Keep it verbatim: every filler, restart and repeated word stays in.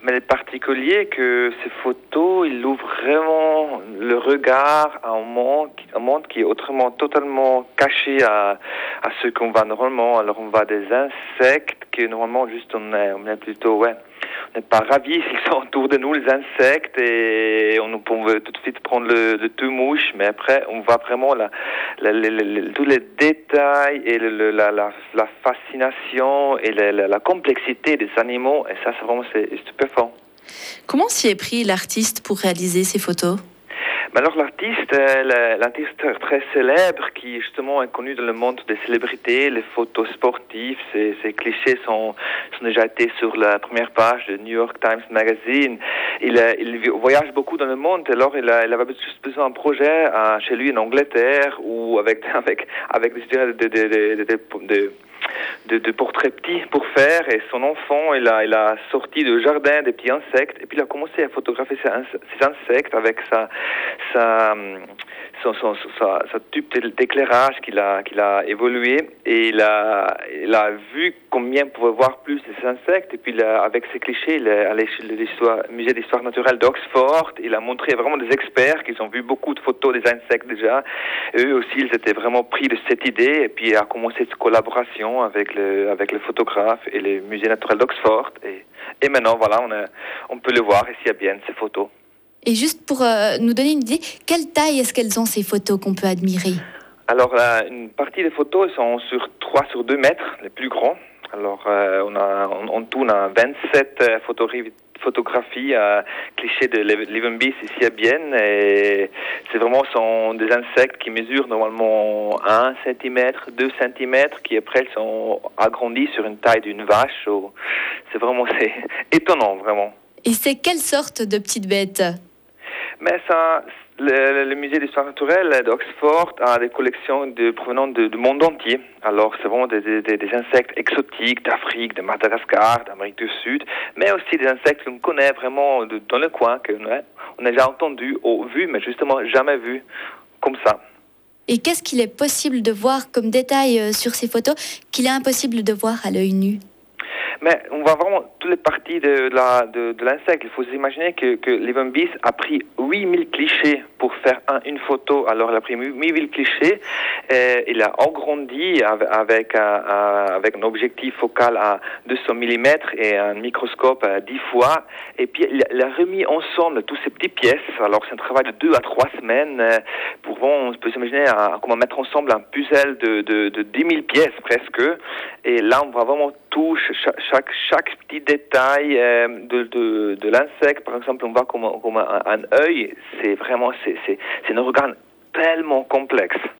Mais le particulier que ces photos, il ouvre vraiment le regard à un monde, un monde qui est autrement totalement caché à, à ce qu'on va normalement. Alors on voit des insectes que normalement juste on est, on est plutôt, ouais, on n'est pas ravis s'ils sont autour de nous, les insectes, et on, on veut tout de suite prendre le, le tout mouche, mais après on voit vraiment la, la, la, la, la, tous les détails et le, la, la, la fascination et la, la, la complexité des animaux, et ça c'est vraiment c'est stupéfiant. Comment s'y est pris l'artiste pour réaliser ces photos ? Mais alors l'artiste, euh, l'artiste très célèbre qui justement est connu dans le monde des célébrités, les photos sportives, ces, ces clichés sont, sont déjà été sur la première page de New York Times Magazine. Il, il voyage beaucoup dans le monde, alors il, a, il avait juste besoin d'un projet euh, chez lui en Angleterre ou avec avec avec des de, de, de, de, de, de De, de portraits petits pour faire, et son enfant il a, il a sorti du jardin des petits insectes et puis il a commencé à photographier ces, ces insectes avec sa, sa, son, son, sa, sa tube d'éclairage qu'il a, qu'il a évolué, et il a, il a vu combien on pouvait voir plus de ces insectes, et puis il a, avec ses clichés il est allé chez le musée d'histoire naturelle d'Oxford. Il a montré vraiment des experts qui ont vu beaucoup de photos des insectes déjà, et eux aussi ils étaient vraiment pris de cette idée, et puis il a commencé cette collaboration avec le, avec le photographe et le musée naturel d'Oxford, et, et maintenant voilà on, a, on peut le voir ici à Bienne, ces photos. Et juste pour euh, nous donner une idée, quelle taille est-ce qu'elles ont ces photos qu'on peut admirer ? Alors euh, une partie des photos elles sont sur trois sur deux mètres, les plus grands. Alors euh, on a on, on tourne à vingt-sept euh, photographies photographies euh, clichés de Leeuwenbies ici à Bienne, et c'est vraiment sont des insectes qui mesurent normalement un centimètre, deux centimètres, qui après sont agrandis sur une taille d'une vache. C'est vraiment c'est étonnant vraiment. Et c'est quelle sorte de petites bêtes ? Mais ça, le, le musée d'histoire naturelle d'Oxford a des collections de, provenant de, du monde entier. Alors, c'est vraiment des, des, des insectes exotiques d'Afrique, de Madagascar, d'Amérique du Sud, mais aussi des insectes qu'on connaît vraiment de, dans le coin, qu'on a, on a déjà entendu ou vu, mais justement jamais vu comme ça. Et qu'est-ce qu'il est possible de voir comme détail sur ces photos qu'il est impossible de voir à l'œil nu ? Mais on voit vraiment toutes les parties de, la, de, de l'insecte. Il faut s'imaginer que, que Leeuwenbies a pris huit mille clichés pour faire un, une photo. Alors, il a pris huit mille clichés. Et il a agrandi avec, avec, un, avec un objectif focal à deux cents millimètres et un microscope à dix fois. Et puis, il a remis ensemble toutes ces petites pièces. Alors, c'est un travail de deux à trois semaines. Pour, bon, on peut s'imaginer à, comment mettre ensemble un puzzle de, de, de dix mille pièces presque. Et là, on voit vraiment tout, chaque, chaque, chaque petit détail euh, de, de, de l'insecte. Par exemple, on voit comme, comme un, un œil. C'est vraiment, c'est, c'est, c'est un organe tellement complexe.